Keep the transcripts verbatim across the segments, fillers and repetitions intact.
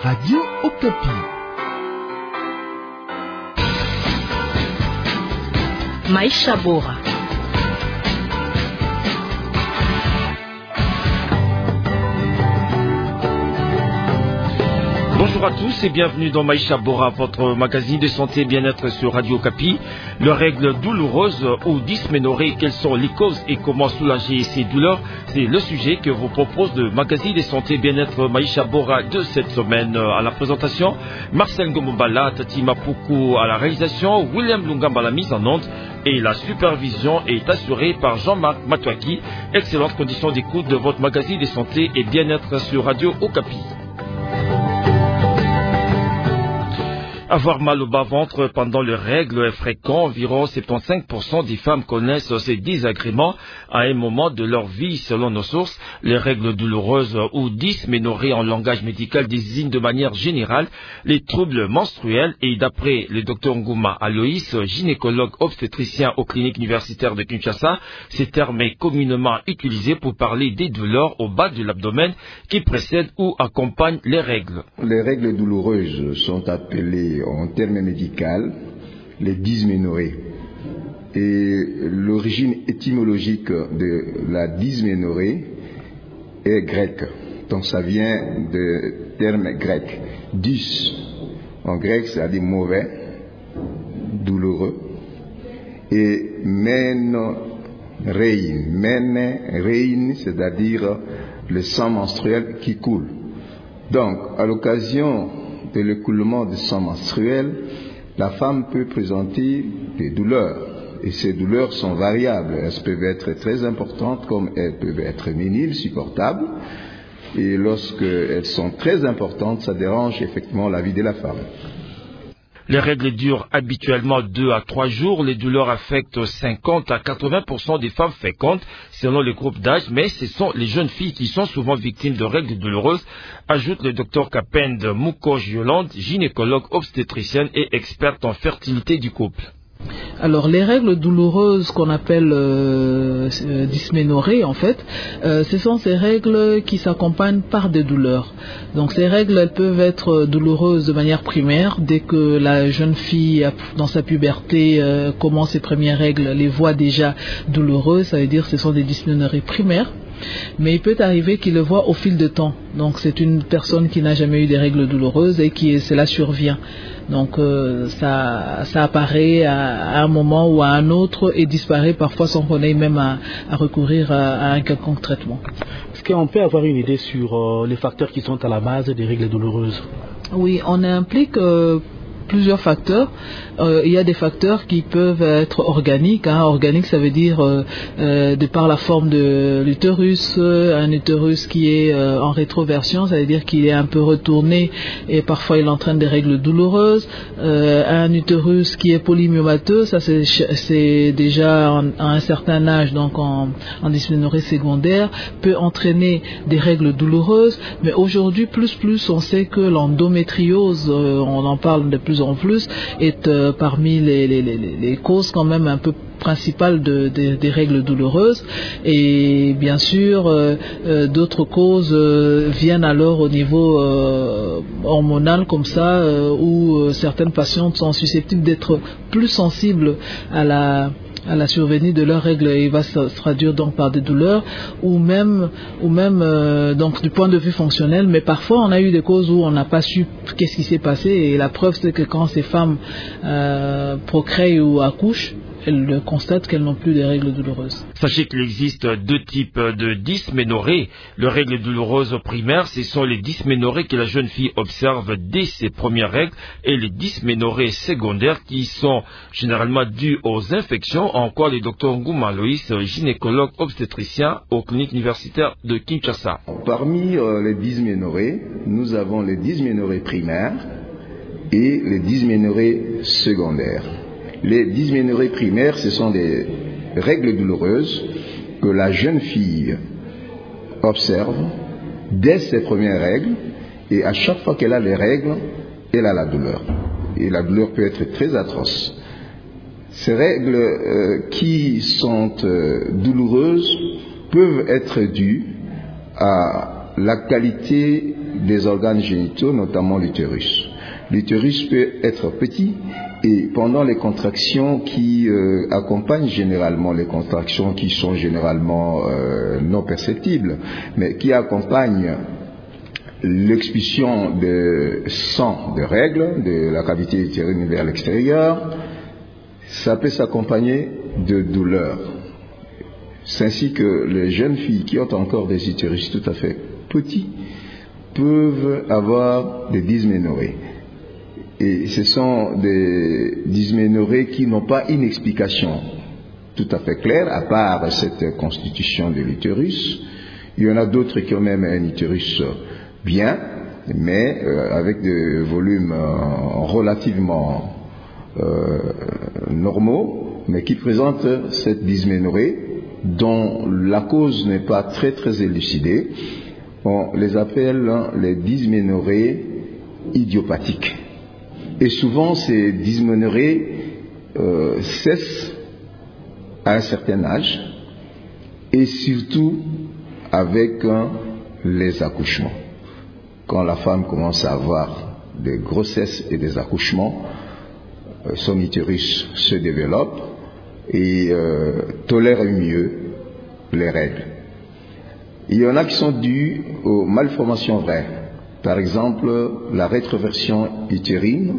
Radio Okapi. Maisha Bora. Bonjour à tous et bienvenue dans Maisha Bora, votre magazine de santé et bien-être sur Radio Okapi. Les règles douloureuses ou dysménorrhées, quelles sont les causes et comment soulager ces douleurs? C'est le sujet que vous propose le magazine de santé et bien-être Maisha Bora de cette semaine. À la présentation, Marcel Ngomombala, Tati Mapuku à la réalisation, William Lungamba à la mise en onde et la supervision est assurée par Jean-Marc Matouaki. Excellente condition d'écoute de votre magazine de santé et bien-être sur Radio Okapi. Avoir mal au bas-ventre pendant les règles est fréquent. Environ soixante-quinze pour cent des femmes connaissent ces désagréments à un moment de leur vie, selon nos sources. Les règles douloureuses ou dysménorrhées en langage médical désignent de manière générale les troubles menstruels et d'après le docteur Ngouma Aloïs, gynécologue obstétricien aux cliniques universitaires de Kinshasa, ce terme est communément utilisé pour parler des douleurs au bas de l'abdomen qui précèdent ou accompagnent les règles. Les règles douloureuses sont appelées en termes médicaux les dysménorrhées. Et l'origine étymologique de la dysménorrhée est grecque. Donc ça vient de terme grec. Dys, en grec, c'est-à-dire mauvais, douloureux. Et men rein, men rein, c'est-à-dire le sang menstruel qui coule. Donc, à l'occasion de l'écoulement du sang menstruel, la femme peut présenter des douleurs. Et ces douleurs sont variables. Elles peuvent être très importantes comme elles peuvent être minimes, supportables. Et lorsqu'elles sont très importantes, ça dérange effectivement la vie de la femme. Les règles durent habituellement deux à trois jours. Les douleurs affectent cinquante à quatre-vingts pour cent des femmes fécondes selon les groupes d'âge, mais ce sont les jeunes filles qui sont souvent victimes de règles douloureuses, ajoute le docteur Kapend Moukosh-Yolande, gynécologue obstétricienne et experte en fertilité du couple. Alors les règles douloureuses qu'on appelle euh, dysménorrhées en fait, euh, ce sont ces règles qui s'accompagnent par des douleurs. Donc ces règles elles peuvent être douloureuses de manière primaire dès que la jeune fille dans sa puberté euh, commence ses premières règles, les voit déjà douloureuses, ça veut dire que ce sont des dysménorrhées primaires. Mais il peut arriver qu'il le voit au fil de temps. Donc c'est une personne qui n'a jamais eu des règles douloureuses et qui cela survient. Donc euh, ça, ça apparaît à, à un moment ou à un autre et disparaît parfois sans qu'on ait même à, à recourir à, à un quelconque traitement. Est-ce qu'on peut avoir une idée sur euh, les facteurs qui sont à la base des règles douloureuses? Oui, on implique euh, plusieurs facteurs. Euh, il y a des facteurs qui peuvent être organiques. Hein. Organique, ça veut dire euh, euh, de par la forme de l'utérus, euh, un utérus qui est euh, en rétroversion, ça veut dire qu'il est un peu retourné et parfois il entraîne des règles douloureuses. Euh, un utérus qui est polymyomateux, ça c'est, c'est déjà en, à un certain âge, donc en, en dysménorrhée secondaire, peut entraîner des règles douloureuses. Mais aujourd'hui, plus plus, on sait que l'endométriose, euh, on en parle de plus en plus, est euh, parmi les, les, les, les causes quand même un peu principales de, de, des règles douloureuses. Et bien sûr, euh, euh, d'autres causes euh, viennent alors au niveau euh, hormonal comme ça, euh, où euh, certaines patientes sont susceptibles d'être plus sensibles à la à la survenue de leurs règles et va se traduire donc par des douleurs ou même ou même euh, donc du point de vue fonctionnel. Mais parfois on a eu des causes où on n'a pas su qu'est-ce qui s'est passé et la preuve c'est que quand ces femmes euh, procréent ou accouchent, elles constatent qu'elles n'ont plus de règles douloureuses. Sachez qu'il existe deux types de dysménorrhées. Les règles douloureuses primaires, ce sont les dysménorrhées que la jeune fille observe dès ses premières règles et les dysménorrhées secondaires qui sont généralement dues aux infections. Encore le docteur Ngouma Aloïs, gynécologue obstétricien aux cliniques universitaires de Kinshasa. Parmi euh, les dysménorrhées, nous avons les dysménorrhées primaires et les dysménorrhées secondaires. Les dysménorrhées primaires, ce sont des règles douloureuses que la jeune fille observe dès ses premières règles et à chaque fois qu'elle a les règles, elle a la douleur. Et la douleur peut être très atroce. Ces règles euh, qui sont euh, douloureuses peuvent être dues à la qualité des organes génitaux, notamment l'utérus. L'utérus peut être petit et pendant les contractions qui euh, accompagnent généralement, les contractions qui sont généralement euh, non perceptibles, mais qui accompagnent l'expulsion de sang, de règles, de la cavité utérine vers l'extérieur, ça peut s'accompagner de douleurs. C'est ainsi que les jeunes filles qui ont encore des utérus tout à fait petits peuvent avoir des dysménorrhées. Et ce sont des dysménorrhées qui n'ont pas une explication tout à fait claire, à part cette constitution de l'utérus. Il y en a d'autres qui ont même un utérus bien, mais euh, avec des volumes euh, relativement euh, normaux, mais qui présentent cette dysménorrhée dont la cause n'est pas très très élucidée. On les appelle les dysménorrhées idiopathiques. Et souvent ces dysménorrhées euh, cessent à un certain âge et surtout avec euh, les accouchements. Quand la femme commence à avoir des grossesses et des accouchements, euh, son utérus se développe et euh, tolère mieux les règles. Il y en a qui sont dues aux malformations vraies. Par exemple, la rétroversion utérine,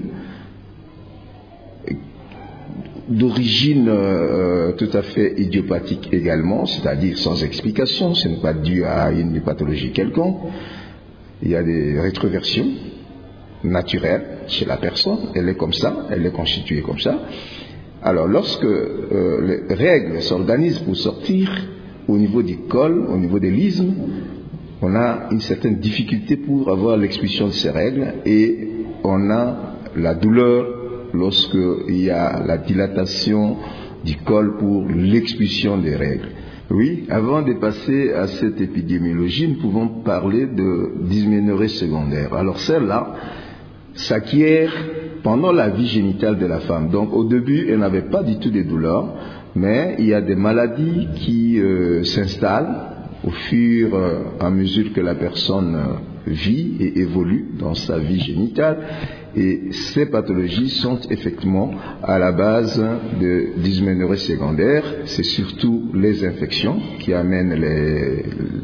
d'origine euh, tout à fait idiopathique également, c'est-à-dire sans explication, ce n'est pas dû à une pathologie quelconque. Il y a des rétroversions naturelles chez la personne, elle est comme ça, elle est constituée comme ça. Alors lorsque euh, les règles s'organisent pour sortir au niveau du col, au niveau des lismes, on a une certaine difficulté pour avoir l'expulsion de ces règles et on a la douleur lorsqu'il y a la dilatation du col pour l'expulsion des règles. Oui, avant de passer à cette épidémiologie, nous pouvons parler de dysménorrhée secondaire. Alors celle-là s'acquiert pendant la vie génitale de la femme. Donc au début, elle n'avait pas du tout de douleurs, mais il y a des maladies qui euh, s'installent au fur et à mesure que la personne vit et évolue dans sa vie génitale. Et ces pathologies sont effectivement à la base de dysménorrhée secondaire. C'est surtout les infections qui amènent les,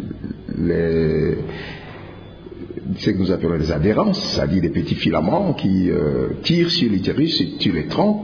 les ce que nous appelons les adhérences, c'est-à-dire des petits filaments qui euh, tirent sur l'utérus et tuent les troncs.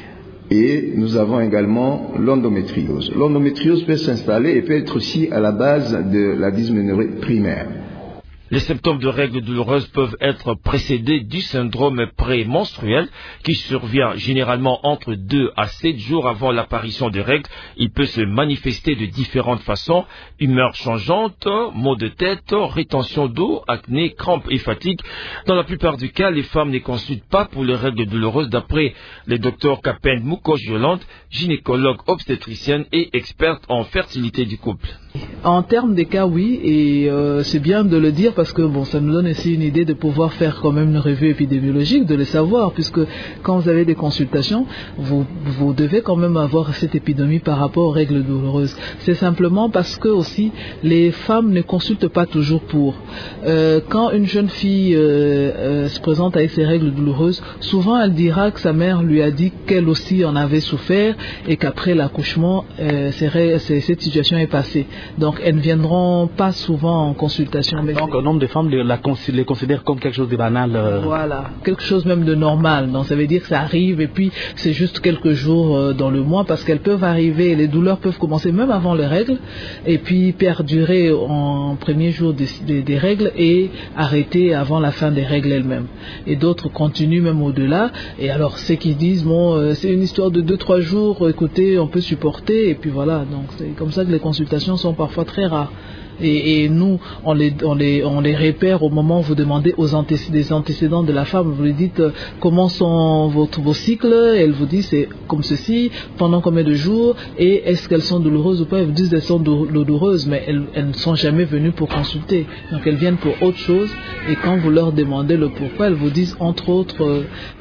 Et nous avons également l'endométriose. L'endométriose peut s'installer et peut être aussi à la base de la dysménorrhée primaire. Les symptômes de règles douloureuses peuvent être précédés du syndrome prémenstruel qui survient généralement entre deux à sept jours avant l'apparition des règles. Il peut se manifester de différentes façons: humeur changeante, maux de tête, rétention d'eau, acné, crampes et fatigue. Dans la plupart du cas, les femmes ne consultent pas pour les règles douloureuses, d'après le docteur Kapend Moukosh-Yolande, gynécologue obstétricienne et experte en fertilité du couple. En termes des cas, oui, et euh, c'est bien de le dire parce que bon, ça nous donne aussi une idée de pouvoir faire quand même une revue épidémiologique, de le savoir, puisque quand vous avez des consultations, vous, vous devez quand même avoir cette épidémie par rapport aux règles douloureuses. C'est simplement parce que aussi les femmes ne consultent pas toujours pour. Euh, quand une jeune fille euh, euh, se présente avec ses règles douloureuses, souvent elle dira que sa mère lui a dit qu'elle aussi en avait souffert et qu'après l'accouchement, euh, ces, ces, cette situation est passée. Donc elles ne viendront pas souvent en consultation. Mais donc un nombre de femmes les, la, les considèrent comme quelque chose de banal. Euh... Voilà, quelque chose même de normal. Donc ça veut dire que ça arrive et puis c'est juste quelques jours euh, dans le mois, parce qu'elles peuvent arriver, les douleurs peuvent commencer même avant les règles et puis perdurer en premier jour des, des, des règles et arrêter avant la fin des règles elles-mêmes. Et d'autres continuent même au-delà. Et alors ceux qui disent bon euh, c'est une histoire de deux trois jours, écoutez, on peut supporter, et puis voilà. Donc c'est comme ça que les consultations sont parfois très rares. Et, et nous, on les, on, les, on les repère au moment où vous demandez aux antécédents, des antécédents de la femme. Vous lui dites euh, comment sont votre, vos cycles, et elle vous dit c'est comme ceci, pendant combien de jours, et est-ce qu'elles sont douloureuses ou pas. Elles vous disent qu'elles sont douloureuses, mais elles, elles ne sont jamais venues pour consulter. Donc elles viennent pour autre chose, et quand vous leur demandez le pourquoi, elles vous disent entre autres, euh,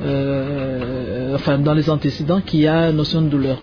euh, enfin dans les antécédents, qu'il y a une notion de douleur.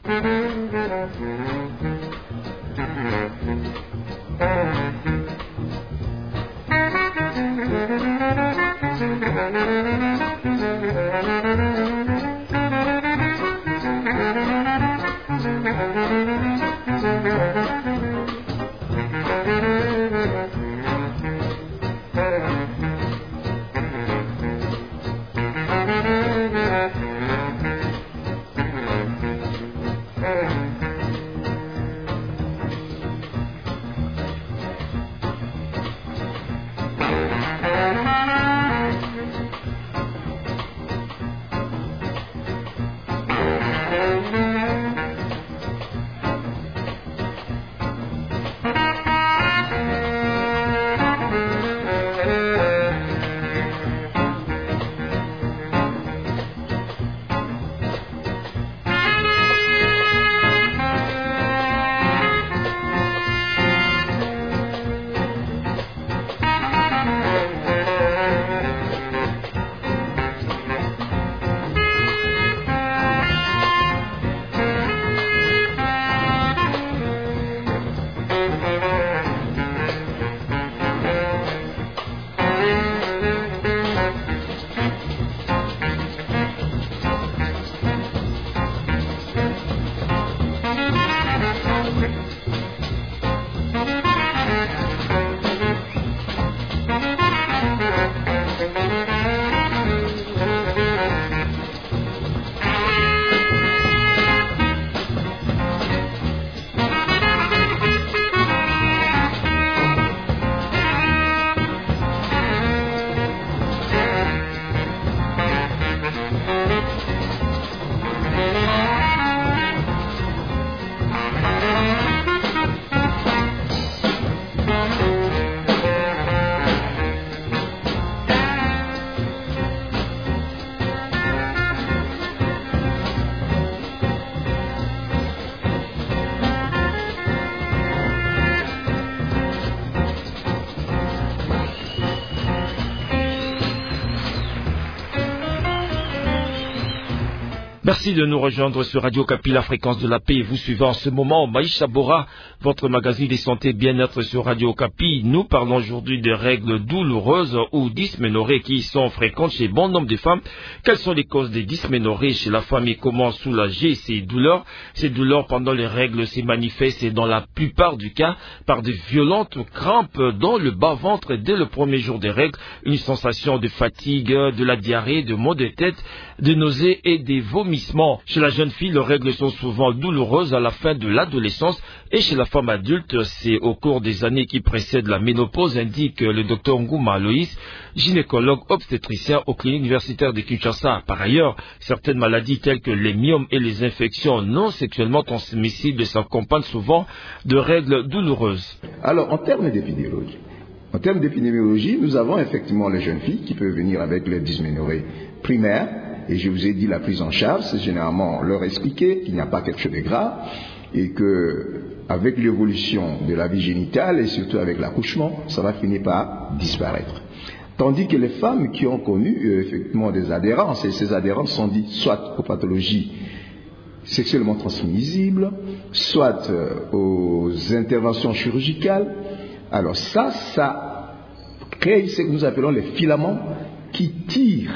Merci de nous rejoindre sur Radio Okapi, la fréquence de la paix. Et vous suivez en ce moment Maïcha Bora, votre magazine des santé bien-être sur Radio Okapi. Nous parlons aujourd'hui des règles douloureuses ou dysménorrhées qui sont fréquentes chez bon nombre de femmes. Quelles sont les causes des dysménorrhées chez la femme et comment soulager ces douleurs? Ces douleurs pendant les règles se manifestent dans la plupart du cas par de violentes crampes dans le bas-ventre dès le premier jour des règles, une sensation de fatigue, de la diarrhée, de maux de tête, de nausées et des vomissements. Chez la jeune fille, les règles sont souvent douloureuses à la fin de l'adolescence et chez la femme adulte, c'est au cours des années qui précèdent la ménopause, indique le docteur Ngouma Loïs, gynécologue obstétricien aux cliniques universitaires de Kinshasa. Par ailleurs, certaines maladies telles que les myomes et les infections non sexuellement transmissibles s'accompagnent souvent de règles douloureuses. Alors, en termes d'épidémiologie, en termes d'épidémiologie, nous avons effectivement les jeunes filles qui peuvent venir avec les dysménorrhées primaires. Et je vous ai dit, la prise en charge, c'est généralement leur expliquer qu'il n'y a pas quelque chose de grave et que, avec l'évolution de la vie génitale et surtout avec l'accouchement, ça va finir par disparaître. Tandis que les femmes qui ont connu euh, effectivement des adhérences, et ces adhérences sont dites soit aux pathologies sexuellement transmissibles, soit euh, aux interventions chirurgicales, alors ça, ça crée ce que nous appelons les filaments qui tirent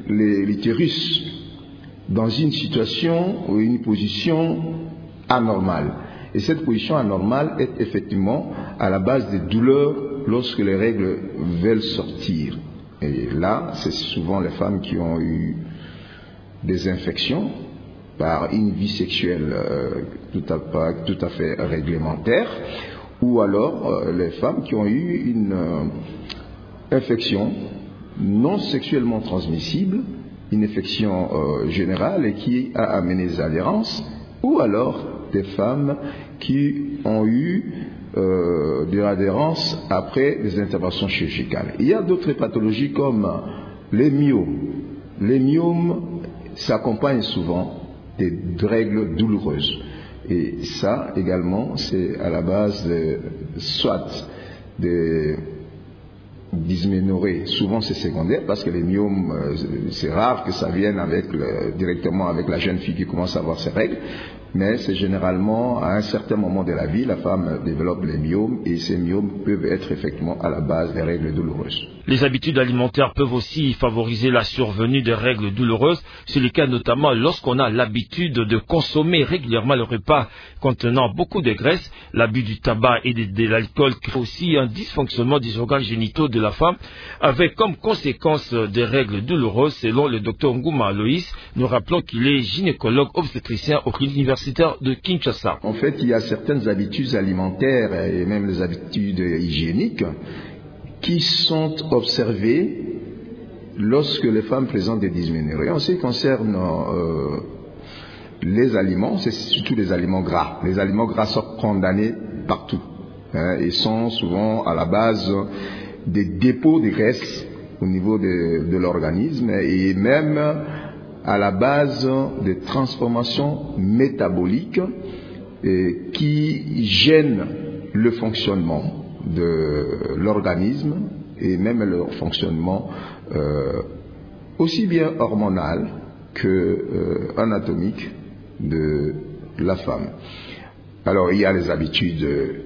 l'utérus dans une situation ou une position anormale. Et cette position anormale est effectivement à la base des douleurs lorsque les règles veulent sortir. Et là, c'est souvent les femmes qui ont eu des infections par une vie sexuelle euh, tout, à, tout à fait réglementaire, ou alors euh, les femmes qui ont eu une euh, infection non sexuellement transmissible, une infection euh, générale et qui a amené des adhérences, ou alors des femmes qui ont eu euh, des adhérences après des interventions chirurgicales. Il y a d'autres pathologies comme les myomes. Les myomes s'accompagnent souvent des règles douloureuses. Et ça également, c'est à la base de soit des dysménorrhées, souvent c'est secondaire parce que les myomes, euh, c'est rare que ça vienne avec le, directement avec la jeune fille qui commence à avoir ses règles, mais c'est généralement à un certain moment de la vie, la femme développe les myomes et ces myomes peuvent être effectivement à la base des règles douloureuses. Les habitudes alimentaires peuvent aussi favoriser la survenue des règles douloureuses. C'est le cas notamment lorsqu'on a l'habitude de consommer régulièrement le repas contenant beaucoup de graisse. L'abus du tabac et de, de l'alcool crée aussi un dysfonctionnement des organes génitaux de la femme avec comme conséquence des règles douloureuses selon le docteur Ngouma Loïs. Nous rappelons qu'il est gynécologue obstétricien au clinique universitaire de Kinshasa. En fait, il y a certaines habitudes alimentaires et même les habitudes hygiéniques qui sont observées lorsque les femmes présentent des dysménorrhées. En ce qui concerne euh, les aliments, c'est surtout les aliments gras. Les aliments gras sont condamnés partout hein, et sont souvent à la base des dépôts de graisse au niveau de, de l'organisme et même à la base des transformations métaboliques et qui gênent le fonctionnement de l'organisme et même le fonctionnement euh, aussi bien hormonal que euh, anatomique de la femme. Alors il y a les habitudes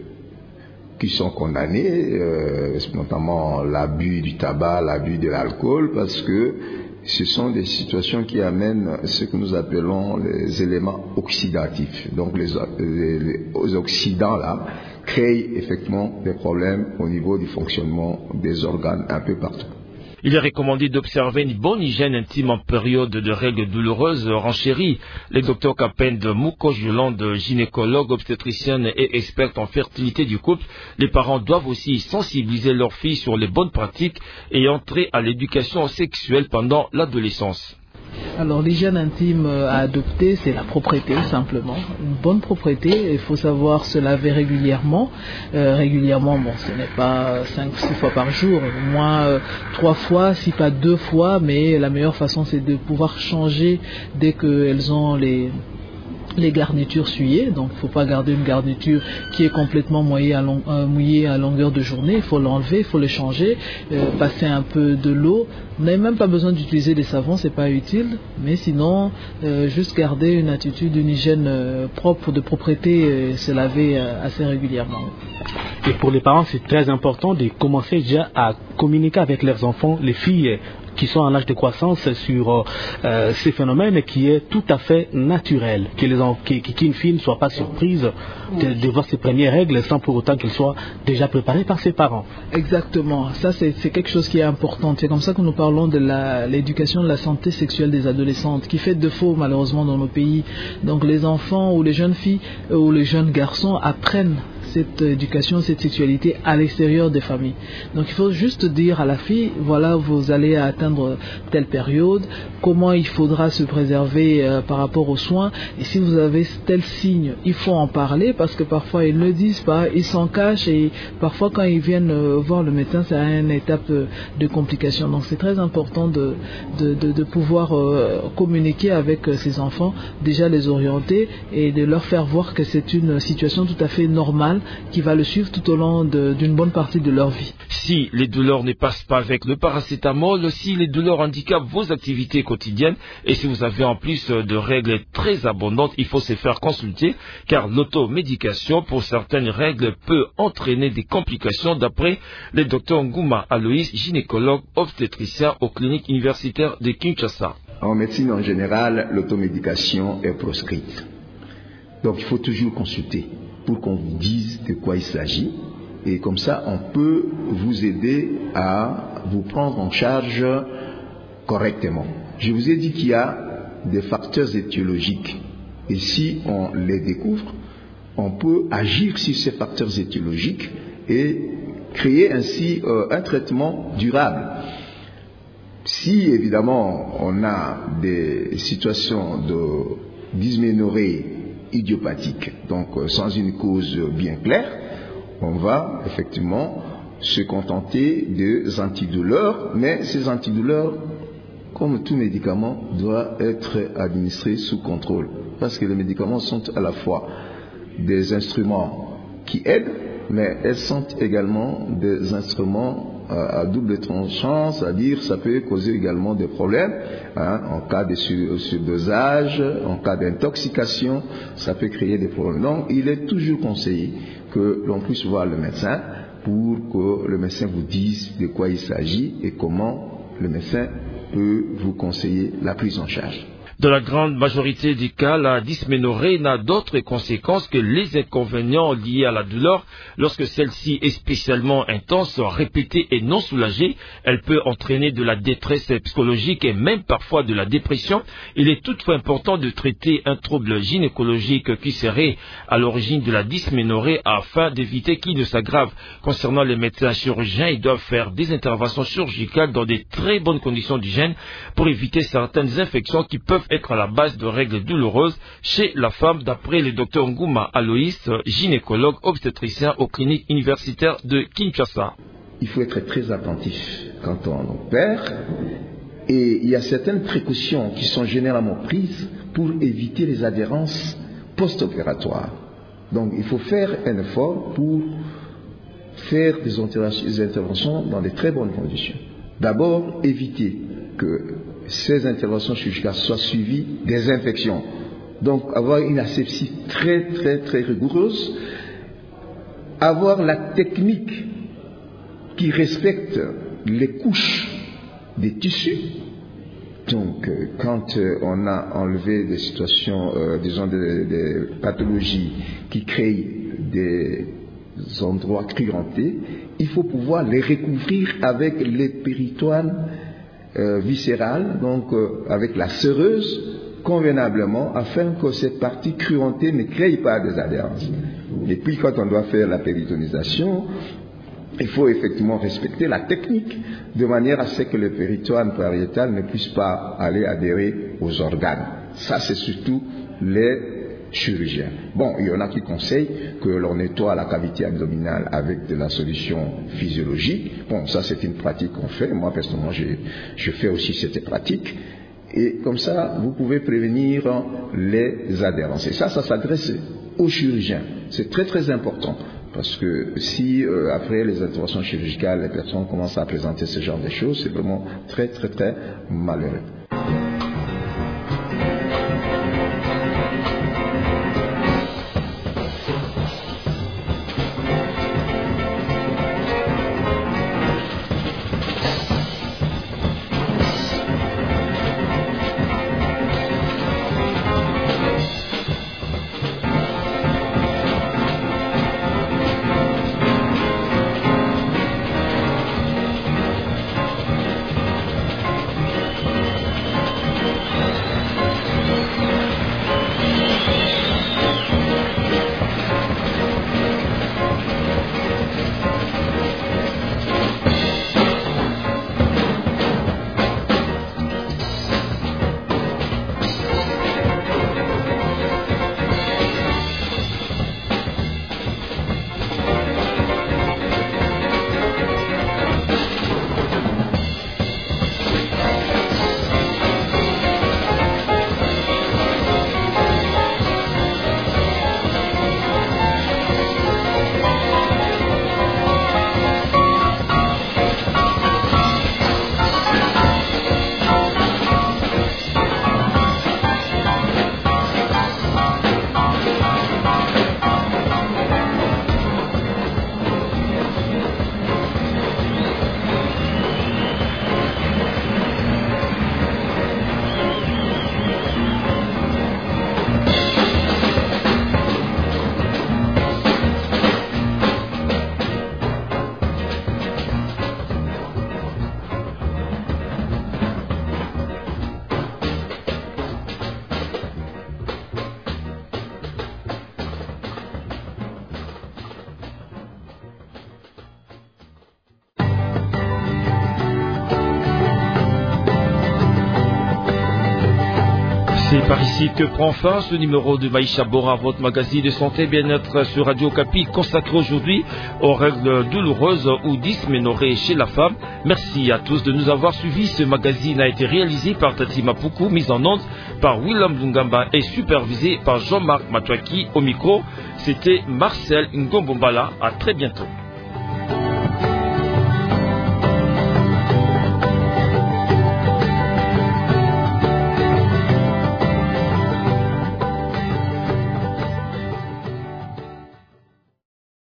qui sont condamnées, euh, notamment l'abus du tabac, l'abus de l'alcool, parce que ce sont des situations qui amènent ce que nous appelons les éléments oxydatifs. Donc les, les, les oxydants là créent effectivement des problèmes au niveau du fonctionnement des organes un peu partout. Il est recommandé d'observer une bonne hygiène intime en période de règles douloureuses, renchérit le docteur Kapend Mouko-Jolande, gynécologue, obstétricienne et experte en fertilité du couple. Les parents doivent aussi sensibiliser leurs filles sur les bonnes pratiques et entrer à l'éducation sexuelle pendant l'adolescence. Alors l'hygiène intime à adopter, c'est la propreté simplement, une bonne propreté. Il faut savoir se laver régulièrement. Euh, régulièrement, bon, ce n'est pas cinq, six fois par jour, au moins euh, trois fois, si pas deux fois. Mais la meilleure façon, c'est de pouvoir changer dès qu'elles ont les les garnitures souillées, donc il ne faut pas garder une garniture qui est complètement mouillée à, long, euh, mouillée à longueur de journée, il faut l'enlever, il faut le changer, euh, passer un peu de l'eau. Vous n'avez même pas besoin d'utiliser des savons, c'est pas utile, mais sinon euh, juste garder une attitude, une hygiène euh, propre, de propreté, euh, se laver euh, assez régulièrement. Et pour les parents, c'est très important de commencer déjà à communiquer avec leurs enfants, les filles qui sont en âge de croissance, sur euh, ces phénomènes qui est tout à fait naturel, que les en, qui, qu'une fille ne soit pas surprise de, de voir ses premières règles sans pour autant qu'elle soit déjà préparée par ses parents. Exactement, ça c'est, c'est quelque chose qui est important. C'est comme ça que nous parlons de la, l'éducation de la santé sexuelle des adolescentes, qui fait défaut malheureusement dans nos pays. Donc les enfants ou les jeunes filles ou les jeunes garçons apprennent cette éducation, cette sexualité à l'extérieur des familles. Donc il faut juste dire à la fille, voilà, vous allez atteindre telle période, comment il faudra se préserver euh, par rapport aux soins, et si vous avez tel signe, il faut en parler, parce que parfois ils ne le disent pas, ils s'en cachent, et parfois quand ils viennent euh, voir le médecin, c'est à une étape euh, de complication. Donc c'est très important de, de, de, de pouvoir euh, communiquer avec euh, ces enfants, déjà les orienter, et de leur faire voir que c'est une situation tout à fait normale, qui va le suivre tout au long de, d'une bonne partie de leur vie. Si les douleurs ne passent pas avec le paracétamol, si les douleurs handicapent vos activités quotidiennes, et si vous avez en plus de règles très abondantes, il faut se faire consulter, car l'automédication pour certaines règles peut entraîner des complications, d'après le docteur Ngouma Aloïs, gynécologue obstétricien aux cliniques universitaires de Kinshasa. En médecine en général, l'automédication est proscrite. Donc il faut toujours consulter pour qu'on vous dise de quoi il s'agit, et comme ça on peut vous aider à vous prendre en charge correctement. Je vous ai dit qu'il y a des facteurs étiologiques, et si on les découvre, on peut agir sur ces facteurs étiologiques et créer ainsi euh, un traitement durable. Si évidemment on a des situations de dysménorrhée idiopathique, donc euh, sans une cause bien claire, on va effectivement se contenter des antidouleurs, mais ces antidouleurs, comme tout médicament, doivent être administrés sous contrôle, parce que les médicaments sont à la fois des instruments qui aident, mais elles sont également des instruments à double tranchant, c'est-à-dire ça peut causer également des problèmes, hein, en cas de surdosage, en cas d'intoxication, ça peut créer des problèmes. Donc il est toujours conseillé que l'on puisse voir le médecin pour que le médecin vous dise de quoi il s'agit et comment le médecin peut vous conseiller la prise en charge. Dans la grande majorité des cas, la dysménorrhée n'a d'autres conséquences que les inconvénients liés à la douleur. Lorsque celle-ci est spécialement intense, répétée et non soulagée, elle peut entraîner de la détresse psychologique et même parfois de la dépression. Il est toutefois important de traiter un trouble gynécologique qui serait à l'origine de la dysménorrhée afin d'éviter qu'il ne s'aggrave. Concernant les médecins chirurgiens, ils doivent faire des interventions chirurgicales dans de très bonnes conditions d'hygiène pour éviter certaines infections qui peuvent être à la base de règles douloureuses chez la femme, d'après le docteur Ngouma Aloïs, gynécologue obstétricien aux cliniques universitaires de Kinshasa. Il faut être très attentif quand on opère, et il y a certaines précautions qui sont généralement prises pour éviter les adhérences post-opératoires. Donc il faut faire un effort pour faire des interventions dans de très bonnes conditions. D'abord, éviter que ces interventions chirurgicales soient suivies des infections. Donc avoir une asepsie très très très rigoureuse, avoir la technique qui respecte les couches des tissus. Donc euh, quand euh, on a enlevé des situations, euh, disons des, des pathologies qui créent des endroits cruentés, il faut pouvoir les recouvrir avec les péritoines euh, viscérales, donc euh, avec la séreuse convenablement, afin que cette partie cruentée ne crée pas des adhérences. Et puis quand on doit faire la péritonisation, il faut effectivement respecter la technique de manière à ce que le péritoine pariétal ne puisse pas aller adhérer aux organes. Ça, c'est surtout les chirurgiens. Bon, il y en a qui conseillent que l'on nettoie la cavité abdominale avec de la solution physiologique. Bon, ça c'est une pratique qu'on fait. Moi, personnellement, je, je fais aussi cette pratique. Et comme ça, vous pouvez prévenir les adhérences. Et ça, ça s'adresse aux chirurgiens. C'est très très important. Parce que si, euh, après les interventions chirurgicales, les personnes commencent à présenter ce genre de choses, c'est vraiment très très très malheureux. C'est par ici que prend fin ce numéro de Maïcha Bora, votre magazine de santé et bien-être sur Radio Okapi, consacré aujourd'hui aux règles douloureuses ou dysménorrhées chez la femme. Merci à tous de nous avoir suivis. Ce magazine a été réalisé par Tati Mapuku, mis en onde par William Lungamba et supervisé par Jean-Marc Matouaki au micro. C'était Marcel Ngombombala. À très bientôt.